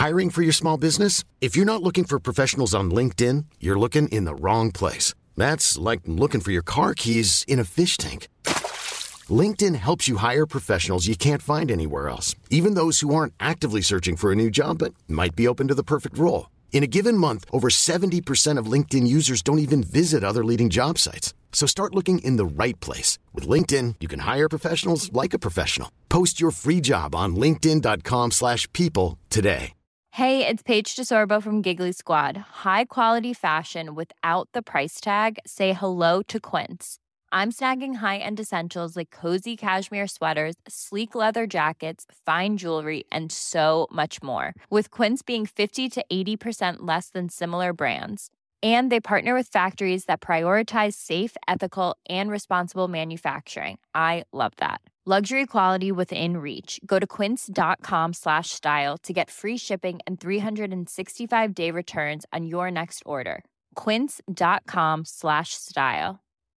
Hiring for your small business? If you're not looking for professionals on LinkedIn, you're looking in the wrong place. That's like looking for your car keys in a fish tank. LinkedIn helps you hire professionals you can't find anywhere else, even those who aren't actively searching for a new job but might be open to the perfect role. In a given month, over 70% of LinkedIn users don't even visit other leading job sites. So start looking in the right place. With LinkedIn, you can hire professionals like a professional. Post your free job on linkedin.com/people today. Hey, it's Paige DeSorbo from Giggly Squad. High quality fashion without the price tag. Say hello to Quince. I'm snagging high-end essentials like cozy cashmere sweaters, sleek leather jackets, fine jewelry, and so much more. With Quince being 50 to 80% less than similar brands. And they partner with factories that prioritize safe, ethical, and responsible manufacturing. I love that. Luxury quality within reach. Go to quince.com/style to get free shipping and 365-day returns on your next order. Quince.com/style.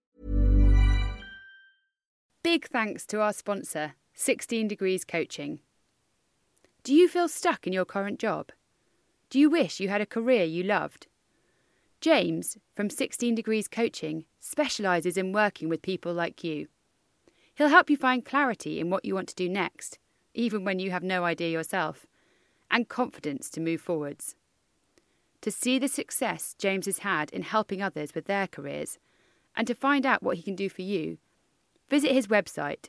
Big thanks to our sponsor, 16 Degrees Coaching. Do you feel stuck in your current job? Do you wish you had a career you loved? James, from 16 Degrees Coaching, specialises in working with people like you. He'll help you find clarity in what you want to do next, even when you have no idea yourself, and confidence to move forwards. To see the success James has had in helping others with their careers, and to find out what he can do for you, visit his website,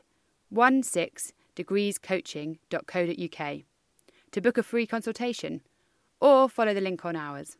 16degreescoaching.co.uk, to book a free consultation, or follow the link on ours.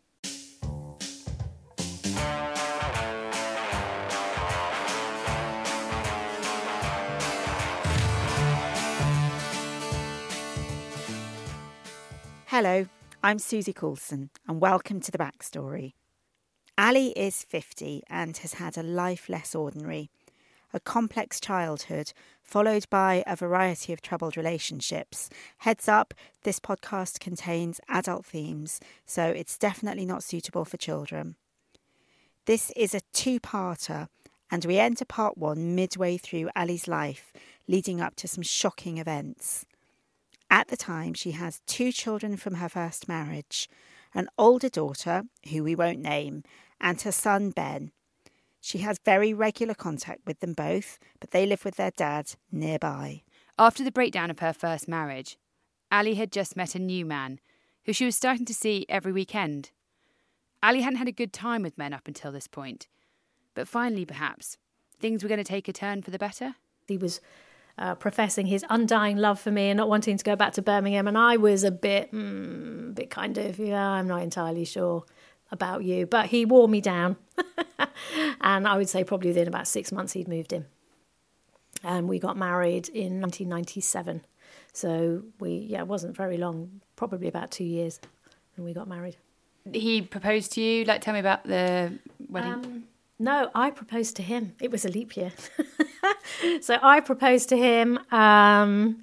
Hello, I'm Susie Coulson and welcome to The Backstory. Ali is 50 and has had a life less ordinary. A complex childhood, followed by a variety of troubled relationships. Heads up, this podcast contains adult themes, so it's definitely not suitable for children. This is a two-parter, and we enter part one midway through Ali's life, leading up to some shocking events. At the time, she has 2 children from her first marriage, an older daughter, who we won't name, and her son, Ben. She has very regular contact with them both, but they live with their dad nearby. After the breakdown of her first marriage, Ali had just met a new man, who she was starting to see every weekend. Ali hadn't had a good time with men up until this point, but finally, perhaps, things were going to take a turn for the better. He was professing his undying love for me and not wanting to go back to Birmingham. And I was a bit kind of, I'm not entirely sure about you. But he wore me down. And I would say probably within about 6 months he'd moved in. And we got married in 1997. So it wasn't very long, probably about 2 years. And we got married. He proposed to you? Tell me about the wedding. No, I proposed to him. It was a leap year. So I proposed to him, and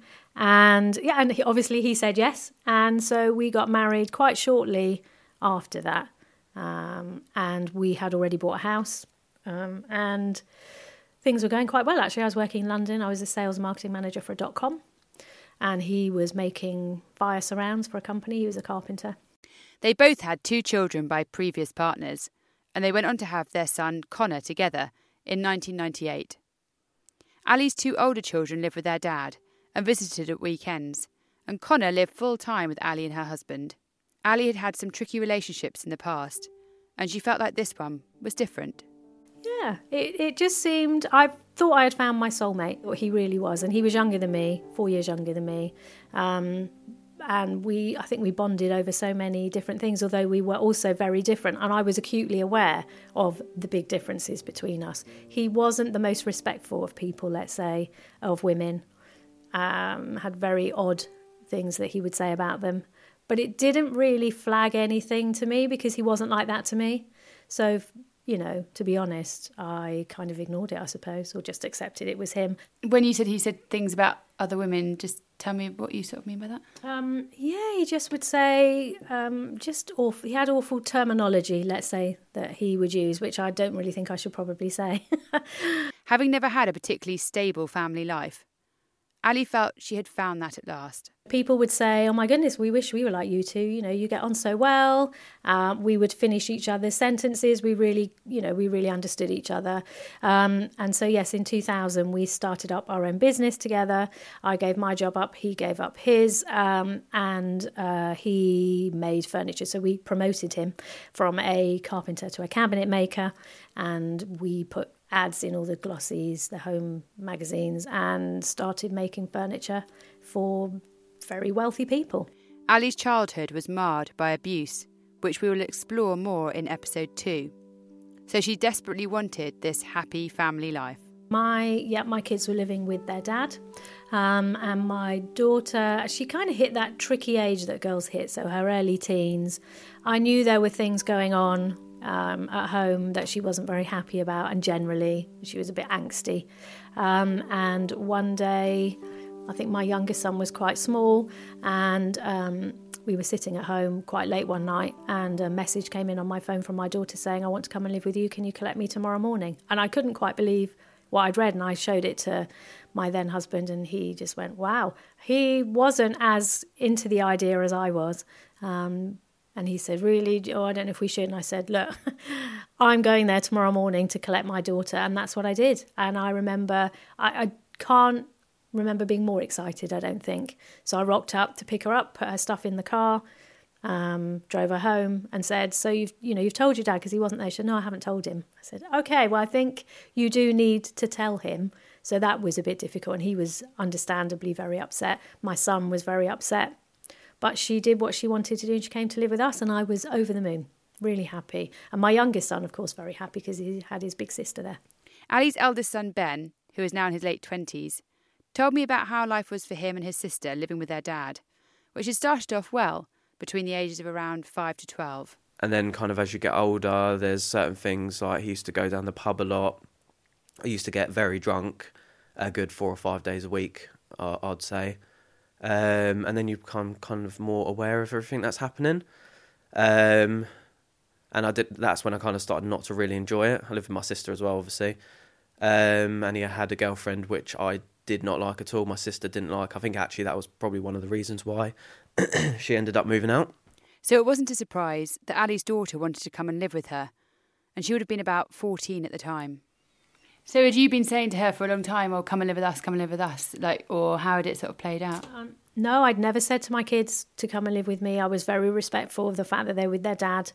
he said yes. And so we got married quite shortly after that. And we had already bought a house, and things were going quite well, actually. I was working in London. I was a sales marketing manager for a .com, and he was making fire surrounds for a company. He was a carpenter. They both had 2 children by previous partners, and they went on to have their son Connor together in 1998. Ali's 2 older children lived with their dad and visited at weekends, and Connor lived full-time with Ali and her husband. Ali had had some tricky relationships in the past, and she felt like this one was different. Yeah, it just seemed, I thought I had found my soulmate, what he really was, and he was younger than me, 4 years younger than me. And I think we bonded over so many different things, although we were also very different. And I was acutely aware of the big differences between us. He wasn't the most respectful of people, let's say, of women. Had very odd things that he would say about them. But it didn't really flag anything to me because he wasn't like that to me. So, to be honest, I kind of ignored it, I suppose, or just accepted it was him. When you said he said things about other women, just tell me what you sort of mean by that. He just would say, just awful. He had awful terminology, let's say, that he would use, which I don't really think I should probably say. Having never had a particularly stable family life, Ali felt she had found that at last. People would say, oh my goodness, we wish we were like you two. You know, you get on so well. We would finish each other's sentences. We really understood each other. And so, yes, in 2000, we started up our own business together. I gave my job up. He gave up his. And he made furniture. So we promoted him from a carpenter to a cabinet maker. And we put ads in all the glossies, the home magazines, and started making furniture for very wealthy people. Ali's childhood was marred by abuse, which we will explore more in episode 2. So she desperately wanted this happy family life. My kids were living with their dad, and my daughter, she kind of hit that tricky age that girls hit, so her early teens. I knew there were things going on at home that she wasn't very happy about, and generally she was a bit angsty. And one day, I think my youngest son was quite small, and we were sitting at home quite late one night, and a message came in on my phone from my daughter saying, I want to come and live with you, can you collect me tomorrow morning? And I couldn't quite believe what I'd read, and I showed it to my then husband, and he just went, wow. He wasn't as into the idea as I was. And he said, really? Oh, I don't know if we should. And I said, look, I'm going there tomorrow morning to collect my daughter. And that's what I did. And I remember, I can't remember being more excited, I don't think. So I rocked up to pick her up, put her stuff in the car, drove her home and said, so you've told your dad, because he wasn't there. She said, no, I haven't told him. I said, okay, well, I think you do need to tell him. So that was a bit difficult. And he was understandably very upset. My son was very upset. But she did what she wanted to do, and she came to live with us, and I was over the moon, really happy. And my youngest son, of course, very happy because he had his big sister there. Ali's eldest son, Ben, who is now in his late 20s, told me about how life was for him and his sister living with their dad, which had started off well between the ages of around 5 to 12. And then kind of as you get older, there's certain things like he used to go down the pub a lot. I used to get very drunk, a good 4 or 5 days a week, I'd say. And then you become kind of more aware of everything that's happening. And that's when I kind of started not to really enjoy it. I live with my sister as well, obviously. And he had a girlfriend, which I did not like at all. My sister didn't like. I think actually that was probably one of the reasons why she ended up moving out. So it wasn't a surprise that Ali's daughter wanted to come and live with her. And she would have been about 14 at the time. So had you been saying to her for a long time, oh, come and live with us, like, or how had it sort of played out? No, I'd never said to my kids to come and live with me. I was very respectful of the fact that they were with their dad,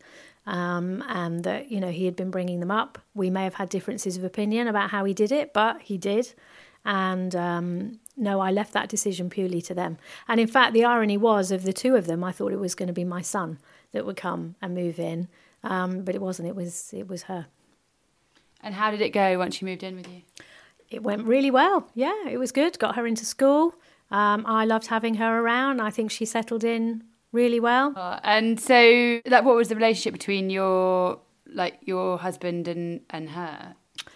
and that, he had been bringing them up. We may have had differences of opinion about how he did it, but he did. And no, I left that decision purely to them. And in fact, the irony was, of the two of them, I thought it was going to be my son that would come and move in, but it wasn't. It was her. And how did it go once she moved in with you? It went really well. Yeah, it was good. Got her into school. I loved having her around. I think she settled in really well. And so, what was the relationship between your husband and her?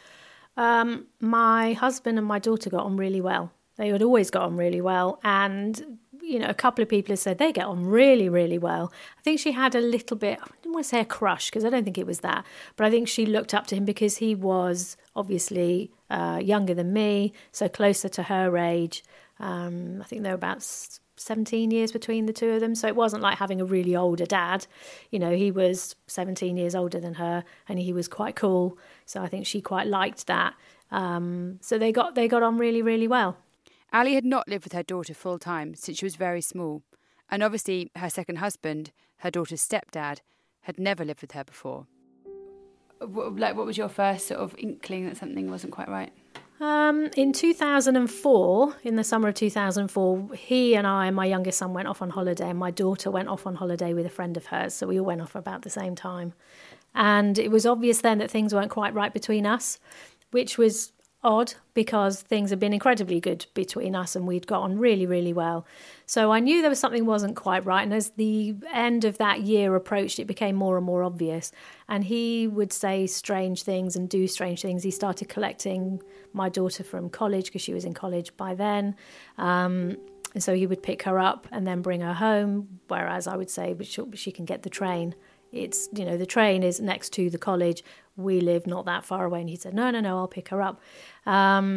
My husband and my daughter got on really well. They had always got on really well. And, a couple of people have said they get on really, really well. I think she had a little bit, I didn't want to say a crush, because I don't think it was that, but I think she looked up to him because he was obviously younger than me, so closer to her age. I think there were about 17 years between the two of them, so it wasn't like having a really older dad. He was 17 years older than her, and he was quite cool, so I think she quite liked that. So they got on really, really well. Ali had not lived with her daughter full time since she was very small, and obviously her second husband, her daughter's stepdad, had never lived with her before. What was your first sort of inkling that something wasn't quite right? In 2004, in the summer of 2004, he and I and my youngest son went off on holiday, and my daughter went off on holiday with a friend of hers, so we all went off about the same time. And it was obvious then that things weren't quite right between us, which was odd because things had been incredibly good between us and we'd got on really, really well. So I knew there was something wasn't quite right. And as the end of that year approached, it became more and more obvious. And he would say strange things and do strange things. He started collecting my daughter from college because she was in college by then. And so he would pick her up and then bring her home, whereas I would say she can get the train. It's, the train is next to the college. We live not that far away. And he said, no, I'll pick her up. And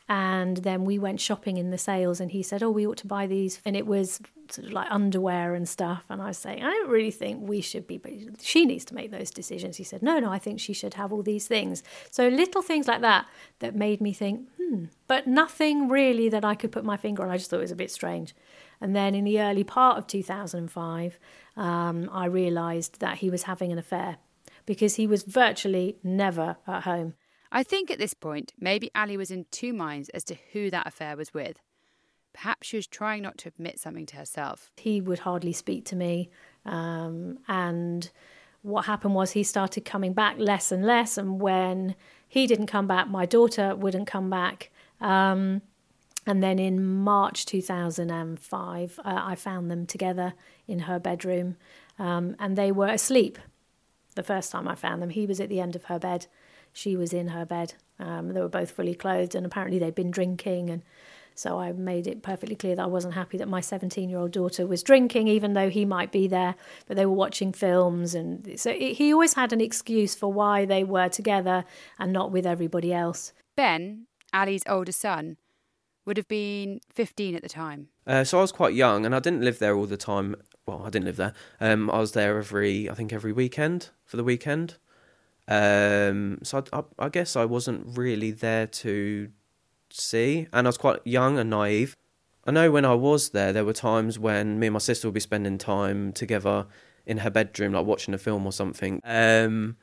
And then we went shopping in the sales and he said, oh, we ought to buy these. And it was sort of like underwear and stuff. And I was saying, I don't really think we should be, but she needs to make those decisions. He said, no, I think she should have all these things. So little things like that made me think, but nothing really that I could put my finger on. I just thought it was a bit strange. And then in the early part of 2005, I realised that he was having an affair because he was virtually never at home. I think at this point, maybe Ali was in two minds as to who that affair was with. Perhaps she was trying not to admit something to herself. He would hardly speak to me. And what happened was he started coming back less and less. And when he didn't come back, my daughter wouldn't come back. And then in March 2005, I found them together in her bedroom. And they were asleep the first time I found them. He was at the end of her bed. She was in her bed. They were both fully clothed and apparently they'd been drinking. And so I made it perfectly clear that I wasn't happy that my 17-year-old daughter was drinking, even though he might be there. But they were watching films. And so he always had an excuse for why they were together and not with everybody else. Ben, Ali's older son, would have been 15 at the time. So I was quite young and I didn't live there all the time. Well, I didn't live there. I was there every weekend for the weekend. So I guess I wasn't really there to see, and I was quite young and naive. I know when I was there were times when me and my sister would be spending time together in her bedroom, like watching a film or something. And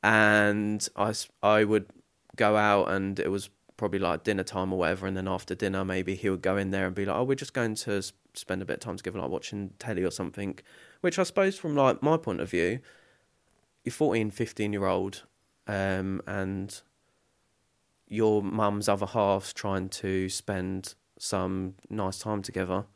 I would go out and it was probably like dinner time or whatever, and then after dinner maybe he would go in there and be like, oh, we're just going to spend a bit of time together, like watching telly or something, which I suppose from like my point of view, you're 14, 15-year-old, and your mum's other half's trying to spend some nice time together,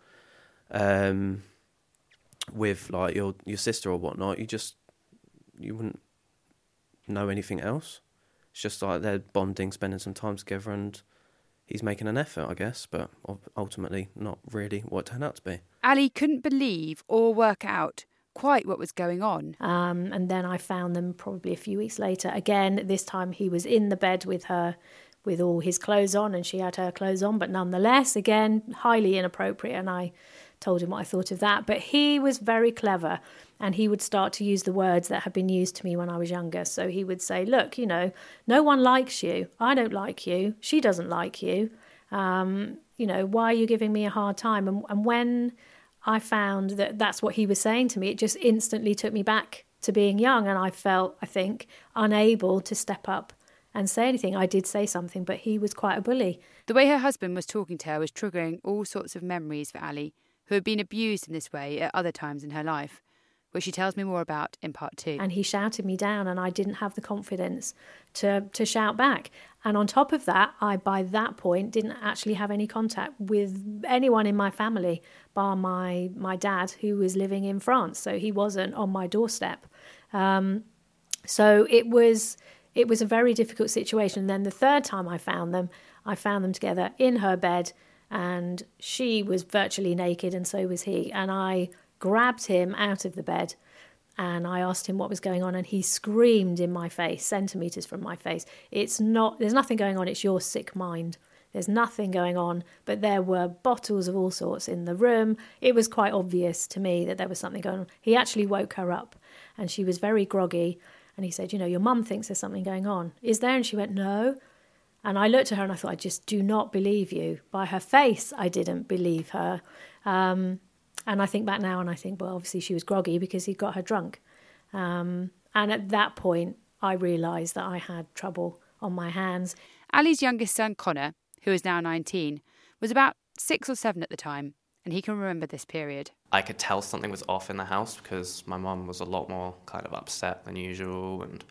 with like your sister or whatnot. You wouldn't know anything else. It's just like they're bonding, spending some time together, and he's making an effort, I guess, but ultimately not really what it turned out to be. Ali couldn't believe or work out quite what was going on. And then I found them probably a few weeks later. Again, this time he was in the bed with her with all his clothes on and she had her clothes on, but nonetheless, again, highly inappropriate. And I told him what I thought of that. But he was very clever and he would start to use the words that had been used to me when I was younger. So he would say, look, no one likes you. I don't like you. She doesn't like you. Why are you giving me a hard time? And when I found that that's what he was saying to me, it just instantly took me back to being young. And I felt, I think, unable to step up and say anything. I did say something, but he was quite a bully. The way her husband was talking to her was triggering all sorts of memories for Ali, who had been abused in this way at other times in her life, which she tells me more about in part 2. And he shouted me down and I didn't have the confidence to shout back. And on top of that, I, by that point, didn't actually have any contact with anyone in my family, bar my dad, who was living in France. So he wasn't on my doorstep. So it was a very difficult situation. And then the third time I found them together in her bed, and she was virtually naked and so was he. And I grabbed him out of the bed and I asked him what was going on, and he screamed in my face, centimetres from my face. There's nothing going on, it's your sick mind. There's nothing going on, but there were bottles of all sorts in the room. It was quite obvious to me that there was something going on. He actually woke her up and she was very groggy, and he said, your mum thinks there's something going on. Is there? And she went, no. And I looked at her and I thought, I just do not believe you. By her face, I didn't believe her. And I think back now and I think, well, obviously she was groggy because he got her drunk. And at that point, I realised that I had trouble on my hands. Ali's youngest son, Connor, who is now 19, was about 6 or 7 at the time, and he can remember this period. I could tell something was off in the house because my mum was a lot more kind of upset than usual, and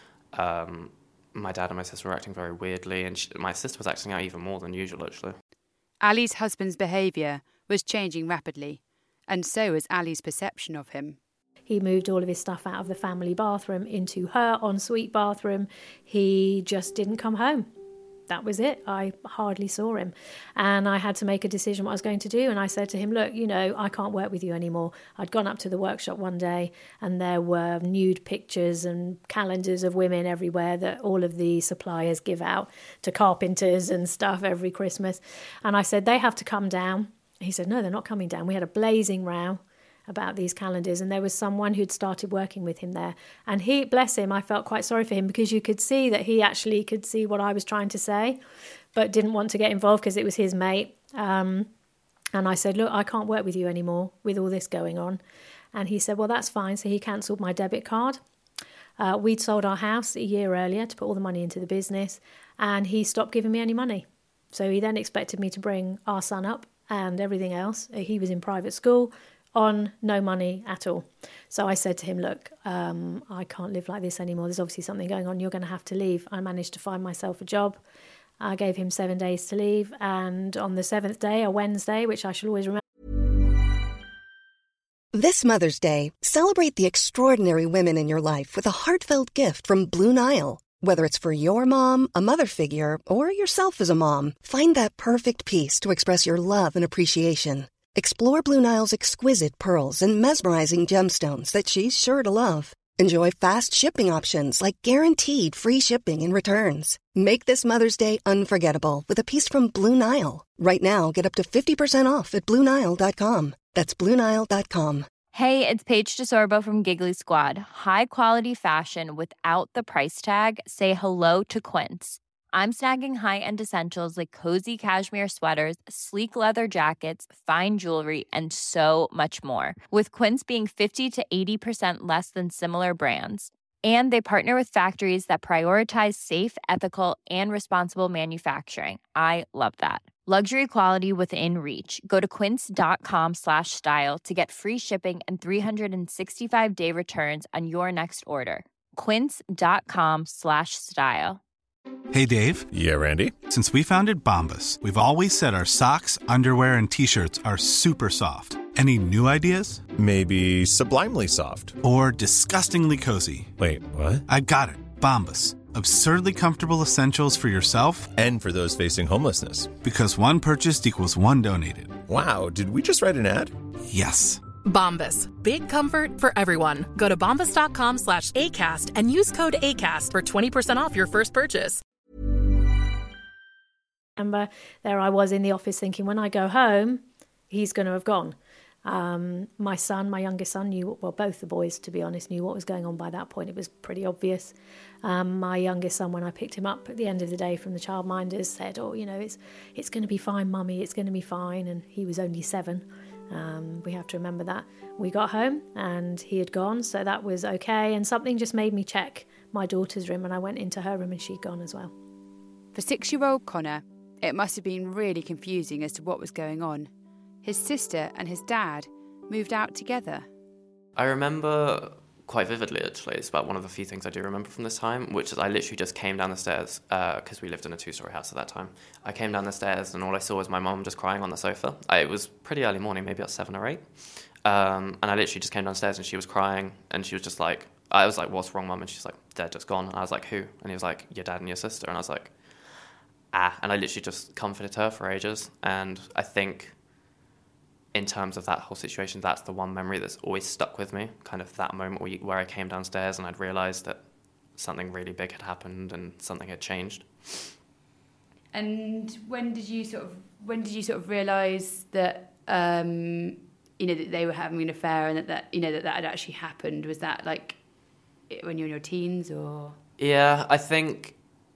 my dad and my sister were acting very weirdly, and my sister was acting out even more than usual, actually. Ali's husband's behaviour was changing rapidly, and so was Ali's perception of him. He moved all of his stuff out of the family bathroom into her ensuite bathroom. He just didn't come home. that was it. I hardly saw him. And I had to make a decision what I was going to do. And I said to him, look, I can't work with you anymore. I'd gone up to the workshop one day and there were nude pictures and calendars of women everywhere that all of the suppliers give out to carpenters and stuff every Christmas. And I said, they have to come down. He said, no, they're not coming down. We had a blazing row about these calendars, and there was someone who'd started working with him there, and he, bless him, I felt quite sorry for him, because you could see that he actually could see what I was trying to say but didn't want to get involved because it was his mate. And I said, look, I can't work with you anymore with all this going on. And he said, well, that's fine. So he cancelled my debit card. We'd sold our house a year earlier to put all the money into the business, and he stopped giving me any money. So he then expected me to bring our son up and everything else. He was in private school on no money at all. So I said to him, look, I can't live like this anymore. There's obviously something going on. You're going to have to leave. I managed to find myself a job. I gave him 7 days to leave. And on the 7th day, a Wednesday, which I shall always remember. This Mother's Day, celebrate the extraordinary women in your life with a heartfelt gift from Blue Nile. Whether it's for your mom, a mother figure, or yourself as a mom, find that perfect piece to express your love and appreciation. Explore Blue Nile's exquisite pearls and mesmerizing gemstones that she's sure to love. Enjoy fast shipping options like guaranteed free shipping and returns. Make this Mother's Day unforgettable with a piece from Blue Nile. Right now, get up to 50% off at BlueNile.com. That's BlueNile.com. Hey, it's Paige DeSorbo from Giggly Squad. High quality fashion without the price tag. Say hello to Quince. I'm snagging high-end essentials like cozy cashmere sweaters, sleek leather jackets, fine jewelry, and so much more. With Quince being 50 to 80% less than similar brands. And they partner with factories that prioritize safe, ethical, and responsible manufacturing. I love that. Luxury quality within reach. Go to quince.com/style to get free shipping and 365-day returns on your next order. Quince.com/style. Hey, Dave. Yeah, Randy. Since we founded Bombas, we've always said our socks, underwear, and T-shirts are super soft. Any new ideas? Maybe sublimely soft. Or disgustingly cozy. Wait, what? I got it. Bombas. Absurdly comfortable essentials for yourself and for those facing homelessness. Because one purchased equals one donated. Wow, did we just write an ad? Yes. Bombas. Big comfort for everyone. Go to bombas.com/ACAST and use code ACAST for 20% off your first purchase. Remember, there I was in the office thinking, when I go home, he's going to have gone. My son, my youngest son, knew, well, both the boys, to be honest, knew what was going on by that point. It was pretty obvious. My youngest son, when I picked him up at the end of the day from the childminders, said, oh, it's going to be fine, Mummy, it's going to be fine. And he was only 7. We have to remember that. We got home and he had gone, so that was okay. And something just made me check my daughter's room, and I went into her room and she'd gone as well. For 6-year-old Connor, it must have been really confusing as to what was going on. His sister and his dad moved out together. I remember quite vividly, actually. It's about one of the few things I do remember from this time, which is I literally just came down the stairs, because we lived in a 2-story house at that time. I came down the stairs and all I saw was my mum just crying on the sofa. It was pretty early morning, maybe at 7 or 8. And I literally just came downstairs and she was crying, and she was just like, I was like, what's wrong, Mum? And she's like, they're just gone. And I was like, who? And he was like, your dad and your sister. And I was like, and I literally just comforted her for ages. And I think in terms of that whole situation, that's the one memory that's always stuck with me, kind of that moment where I came downstairs and I'd realised that something really big had happened and something had changed. And when did you sort of realise that that they were having an affair and that had actually happened? Was that like when you were in your teens, or? Yeah, I think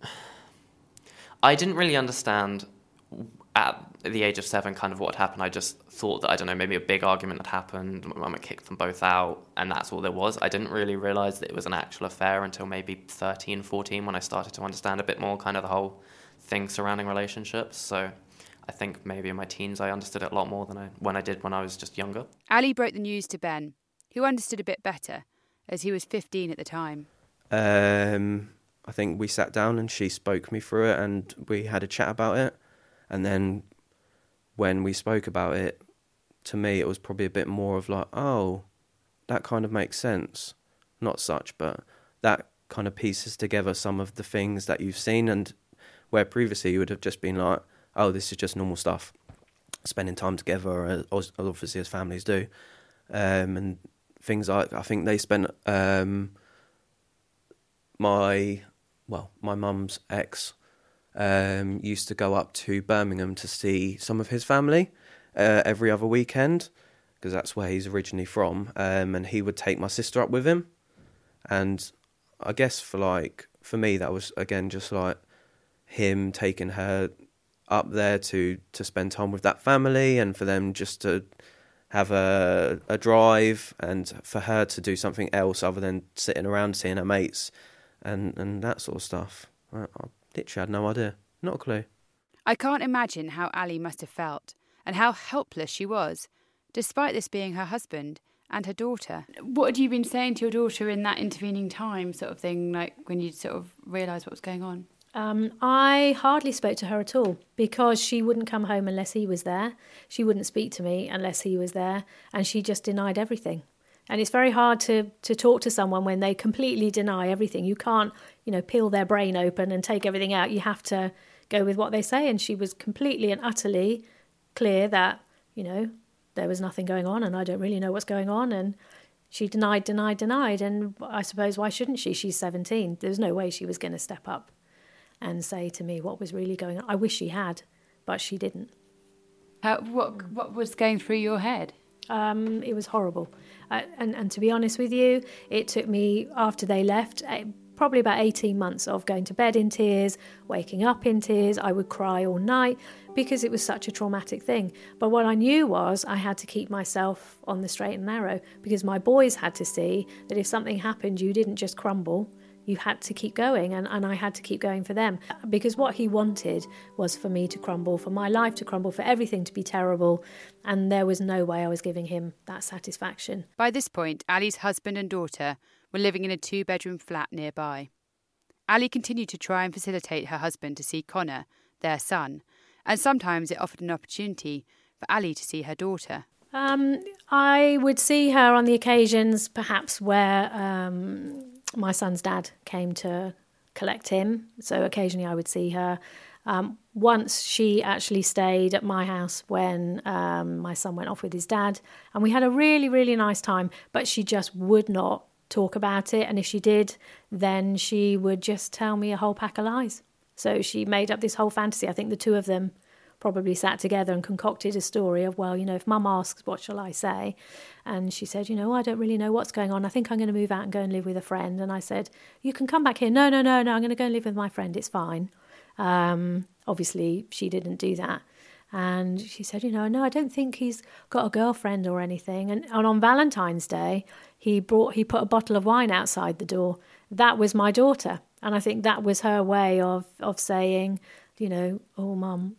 I didn't really understand at the age of 7 kind of what happened. I just thought that, I don't know, maybe a big argument had happened, my mum had kicked them both out, and that's all there was. I didn't really realise that it was an actual affair until maybe 13, 14, when I started to understand a bit more kind of the whole thing surrounding relationships. So I think maybe in my teens I understood it a lot more than when I was just younger. Ali broke the news to Ben, who understood a bit better, as he was 15 at the time. I think we sat down and she spoke me through it and we had a chat about it. And then when we spoke about it, to me it was probably a bit more of like, oh, that kind of makes sense. Not such, but that kind of pieces together some of the things that you've seen. And where previously you would have just been like, oh, this is just normal stuff, spending time together, obviously as families do, and things like, I think they spent, my mum's ex used to go up to Birmingham to see some of his family every other weekend, because that's where he's originally from, and he would take my sister up with him. And I guess for me, that was, again, just like him taking her up there to spend time with that family, and for them just to have a drive, and for her to do something else other than sitting around seeing her mates and that sort of stuff. I literally had no idea. Not a clue. I can't imagine how Ali must have felt and how helpless she was, despite this being her husband and her daughter. What had you been saying to your daughter in that intervening time, sort of thing, like when you sort of realised what was going on? I hardly spoke to her at all, because she wouldn't come home unless he was there. She wouldn't speak to me unless he was there, and she just denied everything. And it's very hard to talk to someone when they completely deny everything. You can't, peel their brain open and take everything out. You have to go with what they say. And she was completely and utterly clear that, there was nothing going on, and I don't really know what's going on. And she denied. And I suppose, why shouldn't she? She's 17. There's no way she was going to step up and say to me what was really going on. I wish she had, but she didn't. What was going through your head? It was horrible. And to be honest with you, it took me, after they left, probably about 18 months of going to bed in tears, waking up in tears. I would cry all night because it was such a traumatic thing. But what I knew was I had to keep myself on the straight and narrow, because my boys had to see that if something happened, you didn't just crumble. You had to keep going, and I had to keep going for them, because what he wanted was for me to crumble, for my life to crumble, for everything to be terrible, and there was no way I was giving him that satisfaction. By this point, Ali's husband and daughter were living in a 2-bedroom flat nearby. Ali continued to try and facilitate her husband to see Connor, their son, and sometimes it offered an opportunity for Ali to see her daughter. I would see her on the occasions, perhaps where my son's dad came to collect him. So occasionally I would see her. Once she actually stayed at my house when my son went off with his dad, and we had a really, really nice time, but she just would not talk about it. And if she did, then she would just tell me a whole pack of lies. So she made up this whole fantasy. I think the two of them probably sat together and concocted a story of, well, if Mum asks, what shall I say? And she said, I don't really know what's going on. I think I'm going to move out and go and live with a friend. And I said, you can come back here. No, I'm going to go and live with my friend. It's fine. Obviously, she didn't do that. And she said, no, I don't think he's got a girlfriend or anything. And on Valentine's Day, he put a bottle of wine outside the door. That was my daughter. And I think that was her way of saying, oh, Mum,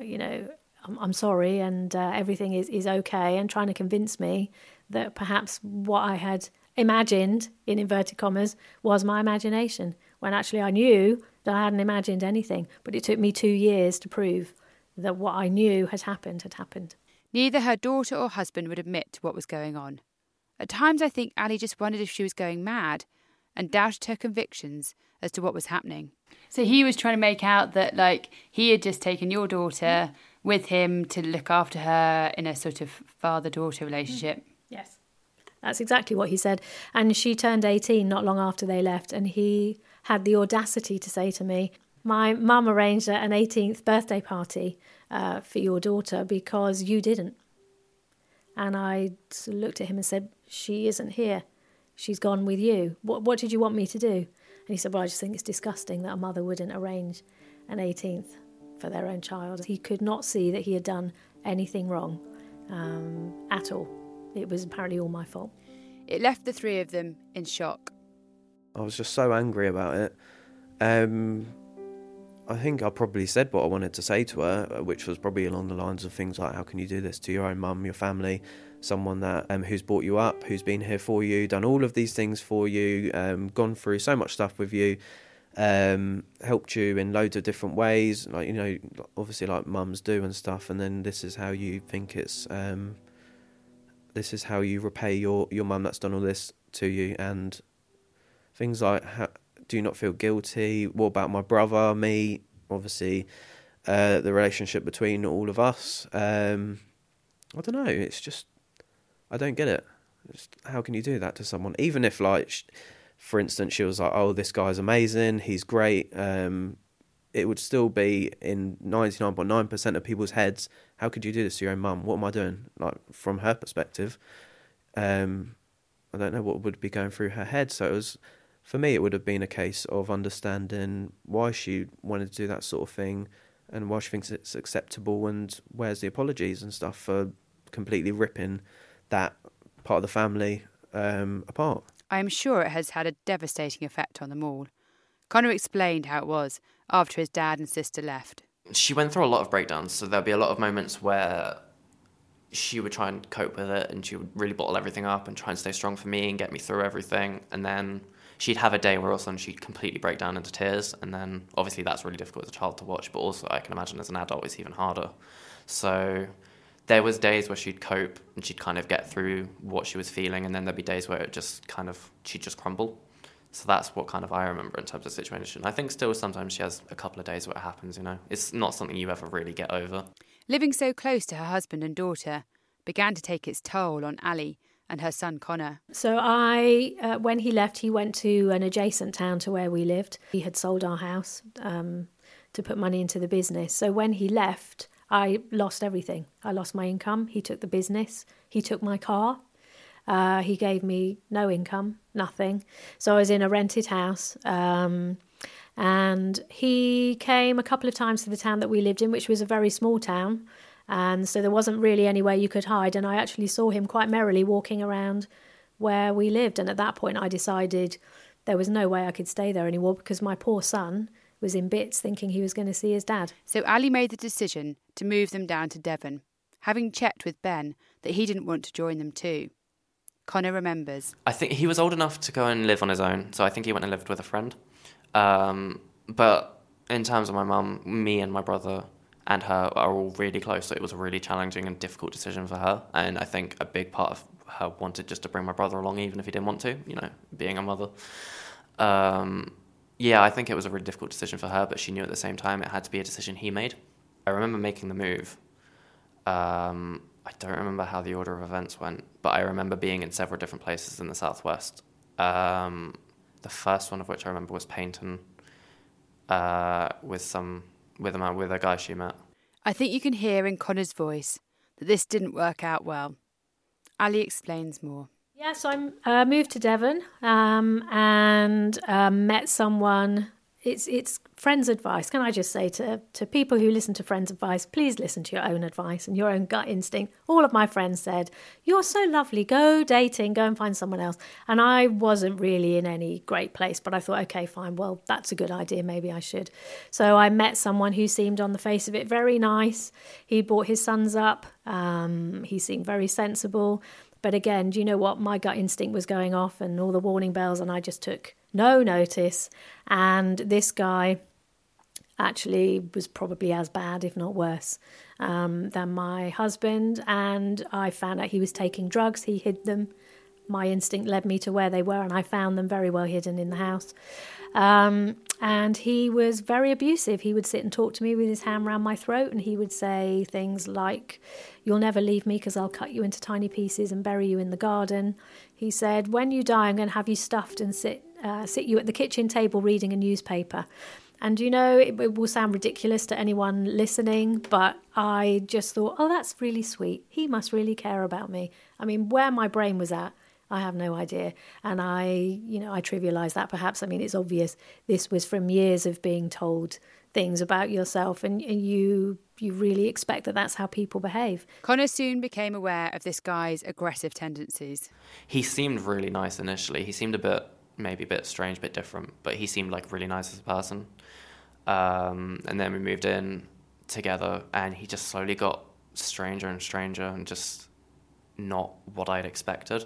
I'm sorry, and everything is okay, and trying to convince me that perhaps what I had imagined, in inverted commas, was my imagination, when actually I knew that I hadn't imagined anything. But it took me 2 years to prove that what I knew had happened. Neither her daughter or husband would admit to what was going on. At times I think Ali just wondered if she was going mad and doubted her convictions as to what was happening. So he was trying to make out that, he had just taken your daughter with him to look after her in a sort of father-daughter relationship. Yes, that's exactly what he said. And she turned 18 not long after they left, and he had the audacity to say to me, my mum arranged an 18th birthday party for your daughter because you didn't. And I looked at him and said, she isn't here. She's gone with you. What did you want me to do? And he said, well, I just think it's disgusting that a mother wouldn't arrange an 18th for their own child. He could not see that he had done anything wrong at all. It was apparently all my fault. It left the three of them in shock. I was just so angry about it. I think I probably said what I wanted to say to her, which was probably along the lines of things like, how can you do this to your own mum, your family, someone that who's brought you up, who's been here for you, done all of these things for you, gone through so much stuff with you, helped you in loads of different ways, obviously like mums do and stuff, and then this is how you think this is how you repay your mum that's done all this to you, and things like, do you not feel guilty? What about my brother, me? obviously the relationship between all of us. I don't know. It's just, I don't get it. How can you do that to someone? Even if, like, for instance, she was like, oh, this guy's amazing, he's great. It would still be in 99.9% of people's heads, how could you do this to your own mum? What am I doing? Like, from her perspective, I don't know what would be going through her head. So it was, for me, it would have been a case of understanding why she wanted to do that sort of thing and why she thinks it's acceptable, and where's the apologies and stuff for completely ripping that part of the family apart. I am sure it has had a devastating effect on them all. Connor explained how it was after his dad and sister left. She went through a lot of breakdowns, so there'll be a lot of moments where she would try and cope with it, and she would really bottle everything up and try and stay strong for me and get me through everything. And then she'd have a day where all of a sudden she'd completely break down into tears, and then obviously that's really difficult as a child to watch, but also I can imagine as an adult it's even harder. So there was days where she'd cope and she'd kind of get through what she was feeling, and then there'd be days where it just kind of, she'd just crumble. So that's what kind of I remember in terms of situation. I think still sometimes she has a couple of days where it happens, you know. It's not something you ever really get over. Living so close to her husband and daughter began to take its toll on Ali and her son Connor. So when he left, he went to an adjacent town to where we lived. He had sold our house to put money into the business. So when he left, I lost everything. I lost my income. He took the business. He took my car. He gave me no income, nothing. So I was in a rented house. And he came a couple of times to the town that we lived in, which was a very small town. And so there wasn't really anywhere you could hide. And I actually saw him quite merrily walking around where we lived. And at that point, I decided there was no way I could stay there anymore, because my poor son was in bits thinking he was going to see his dad. So Ali made the decision to move them down to Devon, having checked with Ben that he didn't want to join them too. Connor remembers. I think he was old enough to go and live on his own, so I think he went and lived with a friend. But in terms of my mum, me and my brother and her are all really close, so it was a really challenging and difficult decision for her. And I think a big part of her wanted just to bring my brother along, even if he didn't want to, you know, being a mother. Yeah, I think it was a really difficult decision for her, but she knew at the same time it had to be a decision he made. I remember making the move. I don't remember how the order of events went, but I remember being in several different places in the southwest. The first one of which I remember was Paignton, with a guy she met. I think you can hear in Connor's voice that this didn't work out well. Ali explains more. Yes, I moved to Devon and met someone. It's friends' advice. Can I just say to people who listen to friends' advice, please listen to your own advice and your own gut instinct. All of my friends said, you're so lovely, go dating, go and find someone else. And I wasn't really in any great place, but I thought, okay, fine, well, that's a good idea, maybe I should. So I met someone who seemed on the face of it very nice. He brought his sons up. He seemed very sensible. But again, do you know what? My gut instinct was going off and all the warning bells, and I just took no notice. And this guy actually was probably as bad, if not worse, than my husband. And I found out he was taking drugs. He hid them. My instinct led me to where they were, and I found them very well hidden in the house. And he was very abusive. He would sit and talk to me with his hand around my throat, and he would say things like, you'll never leave me because I'll cut you into tiny pieces and bury you in the garden. He said, when you die, I'm going to have you stuffed and sit you at the kitchen table reading a newspaper. And, you know, it will sound ridiculous to anyone listening, but I just thought, oh, that's really sweet. He must really care about me. I mean, where my brain was at, I have no idea. And I trivialise that perhaps. I mean, it's obvious this was from years of being told things about yourself, and you really expect that that's how people behave. Connor soon became aware of this guy's aggressive tendencies. He seemed really nice initially. He seemed maybe a bit strange, a bit different, but he seemed like really nice as a person. And then we moved in together, and he just slowly got stranger and stranger and just not what I'd expected.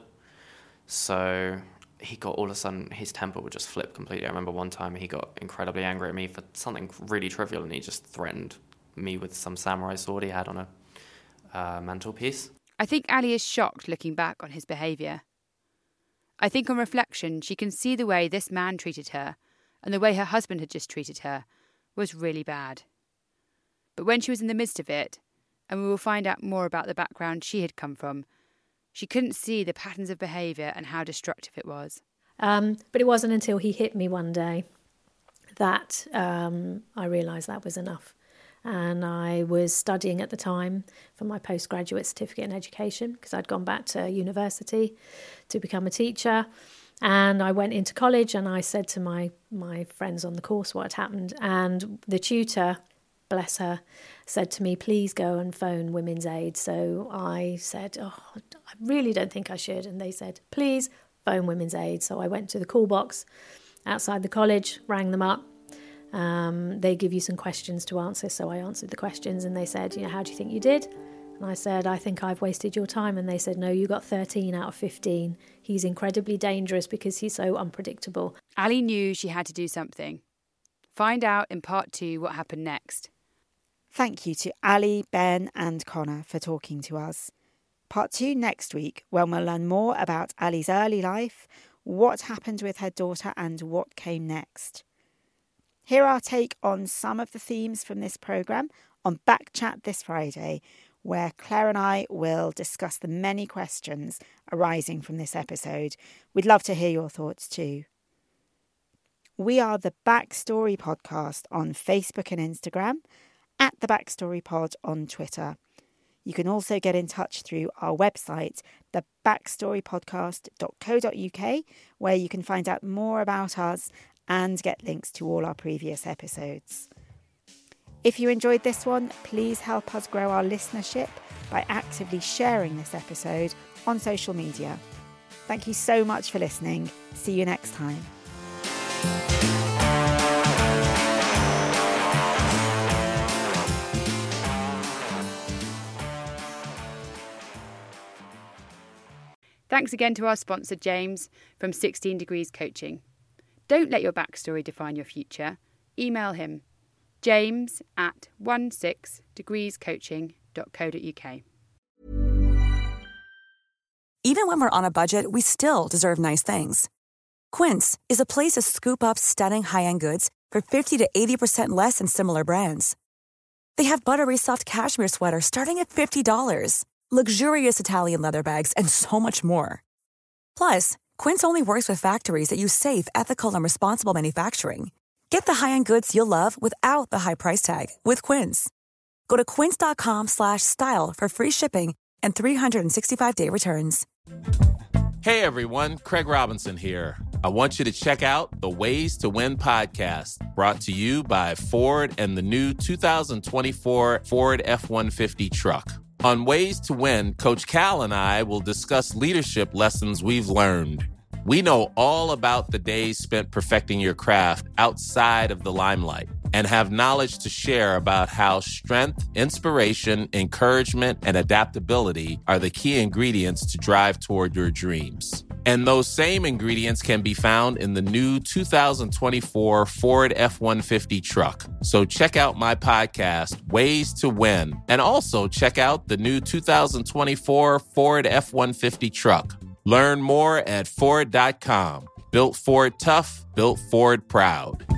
So he got, all of a sudden, his temper would just flip completely. I remember one time he got incredibly angry at me for something really trivial, and he just threatened me with some samurai sword he had on a mantelpiece. I think Ali is shocked looking back on his behaviour. I think on reflection, she can see the way this man treated her and the way her husband had just treated her was really bad. But when she was in the midst of it, and we will find out more about the background she had come from, she couldn't see the patterns of behaviour and how destructive it was. But it wasn't until he hit me one day that I realised that was enough. And I was studying at the time for my postgraduate certificate in education because I'd gone back to university to become a teacher. And I went into college and I said to my friends on the course what had happened. And the tutor, bless her, said to me, please go and phone Women's Aid. So I said, I really don't think I should. And they said, please phone Women's Aid. So I went to the call box outside the college, rang them up. They give you some questions to answer. So I answered the questions and they said, how do you think you did? And I said, I think I've wasted your time. And they said, no, you got 13 out of 15. He's incredibly dangerous because he's so unpredictable. Ali knew she had to do something. Find out in part 2 what happened next. Thank you to Ali, Ben and Connor for talking to us. Part 2 next week, when we'll learn more about Ali's early life, what happened with her daughter and what came next. Hear our take on some of the themes from this programme on Back Chat this Friday, where Claire and I will discuss the many questions arising from this episode. We'd love to hear your thoughts too. We are the Backstory Podcast on Facebook and Instagram, at the Backstory Pod on Twitter. You can also get in touch through our website, thebackstorypodcast.co.uk, where you can find out more about us and get links to all our previous episodes. If you enjoyed this one, please help us grow our listenership by actively sharing this episode on social media. Thank you so much for listening. See you next time. Thanks again to our sponsor, James, from 16 Degrees Coaching. Don't let your backstory define your future. Email him, james@16degreescoaching.co.uk. Even when we're on a budget, we still deserve nice things. Quince is a place to scoop up stunning high-end goods for 50 to 80% less than similar brands. They have buttery soft cashmere sweaters starting at $50, luxurious Italian leather bags, and so much more. Plus, Quince only works with factories that use safe, ethical, and responsible manufacturing. Get the high-end goods you'll love without the high price tag with Quince. Go to quince.com/style for free shipping and 365-day returns. Hey everyone, Craig Robinson here. I want you to check out the Ways to Win podcast, brought to you by Ford and the new 2024 Ford F-150 truck. On Ways to Win, Coach Cal and I will discuss leadership lessons we've learned. We know all about the days spent perfecting your craft outside of the limelight and have knowledge to share about how strength, inspiration, encouragement, and adaptability are the key ingredients to drive toward your dreams. And those same ingredients can be found in the new 2024 Ford F-150 truck. So check out my podcast, Ways to Win, and also check out the new 2024 Ford F-150 truck. Learn more at Ford.com. Built Ford tough, built Ford proud.